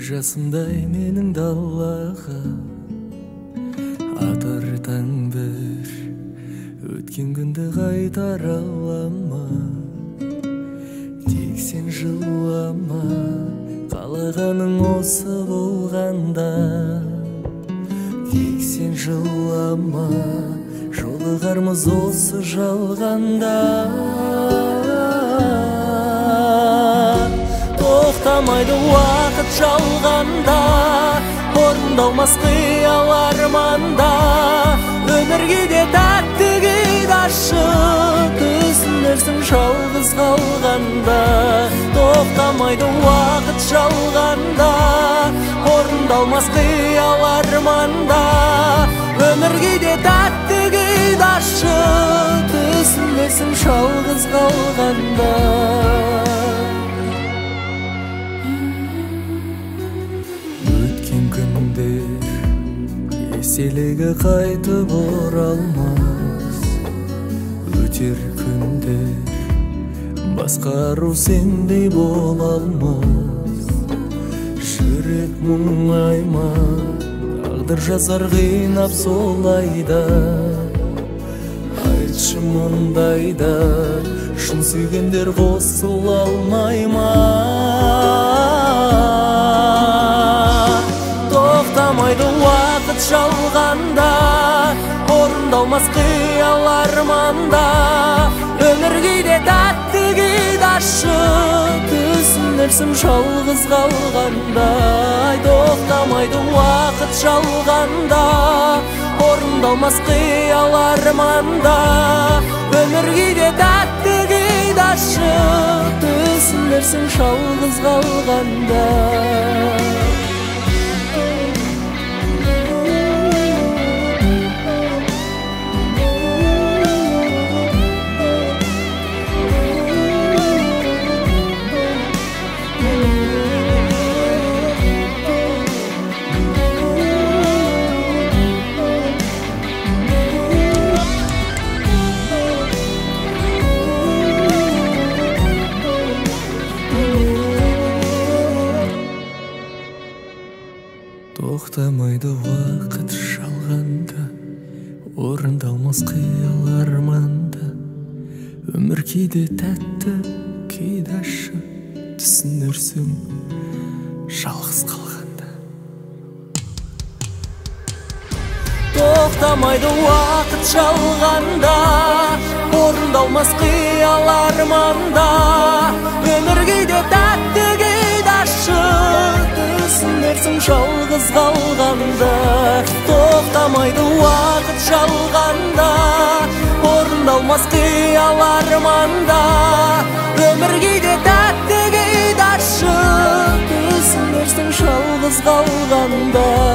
жасымдай менің далаға атар таң бір өткен күнді қайтара алама, тек сен жылама, қалағаның осы болғанда. Тек сен жылама, жолығармыз осы жалғанда. Тоқтамайды уақыт жалғанда, орындалмас қиял арманда. Өмірге де тәтті күйді ашып түсінерсің жалғыз қалғанда. Тоқтамайды уақыт жалғанда, орындалмас қиял арманда. Өмірге де тәтті күйді ашып түсінерсің жалғыз қалғанда. Еселігі қайтып оралмас, өтер күндер басқару сендей бола алмас. Жүрек мұңайма, тағдыр жазар қинап солайда. Айтшы мұндайда шын сүйгендер қосыла алмай ма? Тоқтамайды уақыт жалғанда, орындалмас қиял арманда. Өмірге де тәтті күйді ашып түсінерсің жалғыз қалғанда. Тоқтамайды уақыт жалғанда, орындалмас қиял арманда. Өмірге де тәтті күйді ашып түсінерсің жалғыз қалғанда. Тоқтамайды уақыт жалғанда, орындалмас қиял арманда. Өмір кейде тәтті, кейде ащы, түсінерсің жалғыз қалғанда. Тоқтамайды уақыт жалғанда, орындалмас қиял арманда. Өмір кейде тәтті, кейде ащы, түсінерсің жалғыз қалғанда. Тоқтамайды уақыт жалғанда, орындалмас қиял арманда. Өмір кейде тәтті, кейде ащы, түсінерсің жалғыз қалғанда.